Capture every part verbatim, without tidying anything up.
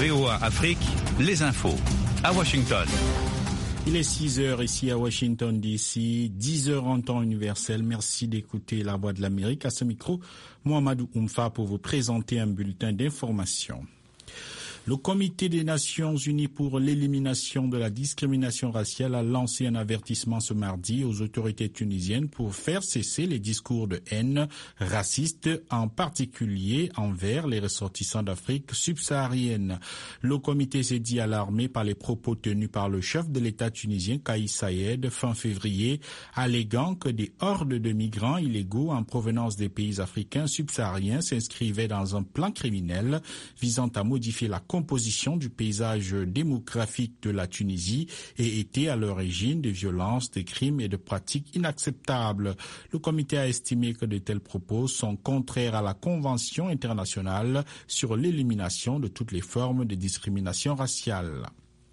V O A Afrique, les infos. À Washington. Il est six heures ici à Washington D C, dix heures en temps universel. Merci d'écouter La Voix de l'Amérique. À ce micro, Mohamedou Oumfa pour vous présenter un bulletin d'information. Le Comité des Nations Unies pour l'élimination de la discrimination raciale a lancé un avertissement ce mardi aux autorités tunisiennes pour faire cesser les discours de haine racistes, en particulier envers les ressortissants d'Afrique subsaharienne. Le comité s'est dit alarmé par les propos tenus par le chef de l'État tunisien, Kais Saied, fin février, alléguant que des hordes de migrants illégaux en provenance des pays africains subsahariens s'inscrivaient dans un plan criminel visant à modifier la composition du paysage démographique de la Tunisie et était à l'origine de violences, de crimes et de pratiques inacceptables. Le comité a estimé que de tels propos sont contraires à la Convention internationale sur l'élimination de toutes les formes de discrimination raciale.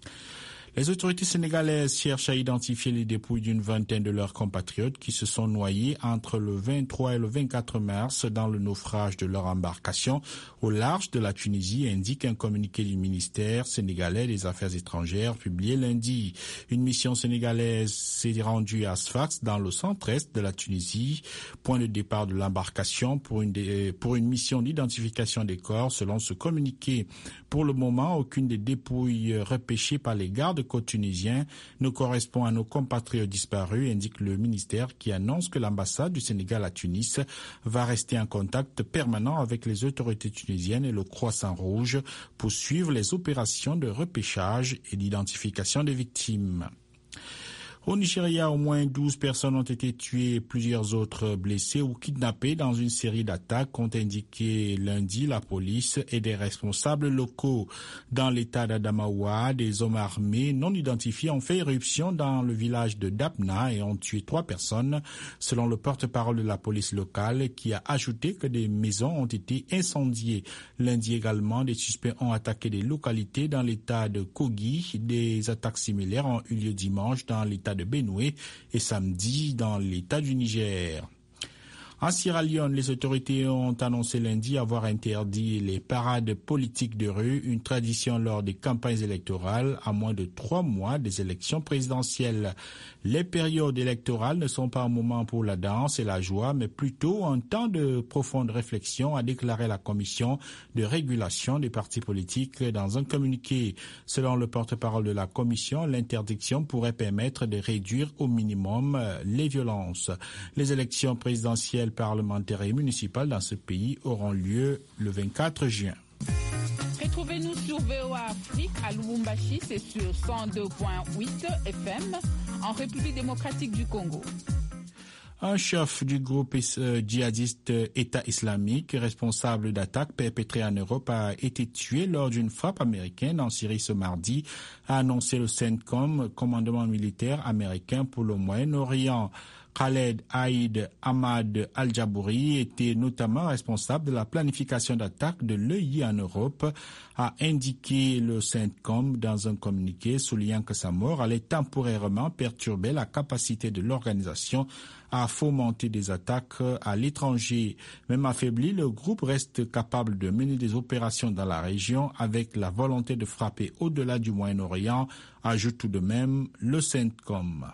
Les autorités sénégalaises cherchent à identifier les dépouilles d'une vingtaine de leurs compatriotes qui se sont noyés entre le vingt-trois et le vingt-quatre mars dans le naufrage de leur embarcation au large de la Tunisie, indique un communiqué du ministère sénégalais des Affaires étrangères publié lundi. Une mission sénégalaise s'est rendue à Sfax dans le centre-est de la Tunisie, point de départ de l'embarcation pour une, pour une mission d'identification des corps selon ce communiqué. Pour le moment, aucune des dépouilles repêchées par les gardes côte tunisien ne correspond à nos compatriotes disparus, indique le ministère qui annonce que l'ambassade du Sénégal à Tunis va rester en contact permanent avec les autorités tunisiennes et le Croissant-Rouge pour suivre les opérations de repêchage et d'identification des victimes. Au Nigeria, au moins douze personnes ont été tuées et plusieurs autres blessées ou kidnappées dans une série d'attaques, ont indiqué lundi la police et des responsables locaux. Dans l'état d'Adamawa, des hommes armés non identifiés ont fait éruption dans le village de Dapna et ont tué trois personnes, selon le porte-parole de la police locale, qui a ajouté que des maisons ont été incendiées. Lundi également, des suspects ont attaqué des localités dans l'état de Kogi. Des attaques similaires ont eu lieu dimanche dans l'état de Benoué et samedi dans l'état du Niger. En Sierra Leone, les autorités ont annoncé lundi avoir interdit les parades politiques de rue, une tradition lors des campagnes électorales à moins de trois mois des élections présidentielles. Les périodes électorales ne sont pas un moment pour la danse et la joie, mais plutôt un temps de profonde réflexion, a déclaré la commission de régulation des partis politiques dans un communiqué. Selon le porte-parole de la commission, l'interdiction pourrait permettre de réduire au minimum les violences. Les élections présidentielles, parlementaires et municipales dans ce pays auront lieu le vingt-quatre juin. Retrouvez-nous sur V O A Afrique à Lubumbashi, c'est sur cent deux virgule huit F M, en République démocratique du Congo. Un chef du groupe djihadiste État islamique, responsable d'attaques perpétrées en Europe, a été tué lors d'une frappe américaine en Syrie ce mardi, a annoncé le CENTCOM, commandement militaire américain pour le Moyen-Orient. Khaled Aïd Ahmad Al-Jabouri était notamment responsable de la planification d'attaques de l'E I en Europe, a indiqué le CENTCOM dans un communiqué, soulignant que sa mort allait temporairement perturber la capacité de l'organisation à fomenter des attaques à l'étranger. Même affaibli, le groupe reste capable de mener des opérations dans la région avec la volonté de frapper au-delà du Moyen-Orient, ajoute tout de même le CENTCOM.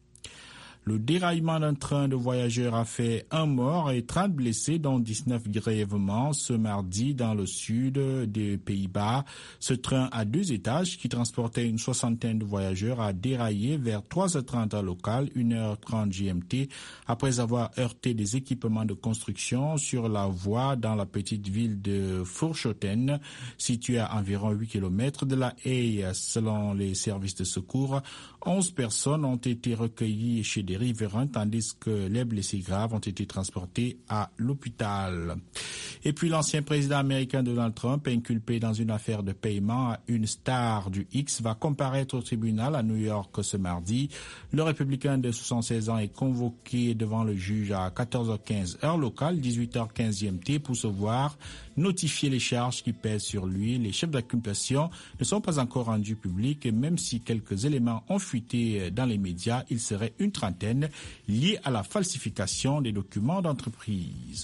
Le déraillement d'un train de voyageurs a fait un mort et trente blessés, dont dix-neuf grièvement, ce mardi dans le sud des Pays-Bas. Ce train à deux étages qui transportait une soixantaine de voyageurs a déraillé vers trois heures trente heure locale, une heure trente G M T, après avoir heurté des équipements de construction sur la voie dans la petite ville de Forschoten, située à environ huit kilomètres de la Haye. Selon les services de secours, onze personnes ont été recueillies chez des riverains, tandis que les blessés graves ont été transportés à l'hôpital. Et puis l'ancien président américain Donald Trump, inculpé dans une affaire de paiement à une star du X, va comparaître au tribunal à New York ce mardi. Le républicain de soixante-seize ans est convoqué devant le juge à quatorze heures quinze heure locale, dix-huit heures quinze G M T, pour se voir notifier les charges qui pèsent sur lui. Les chefs d'accusation ne sont pas encore rendus publics, et même si quelques éléments ont fuité dans les médias, il serait une trentaine liés à la falsification des documents d'entreprise.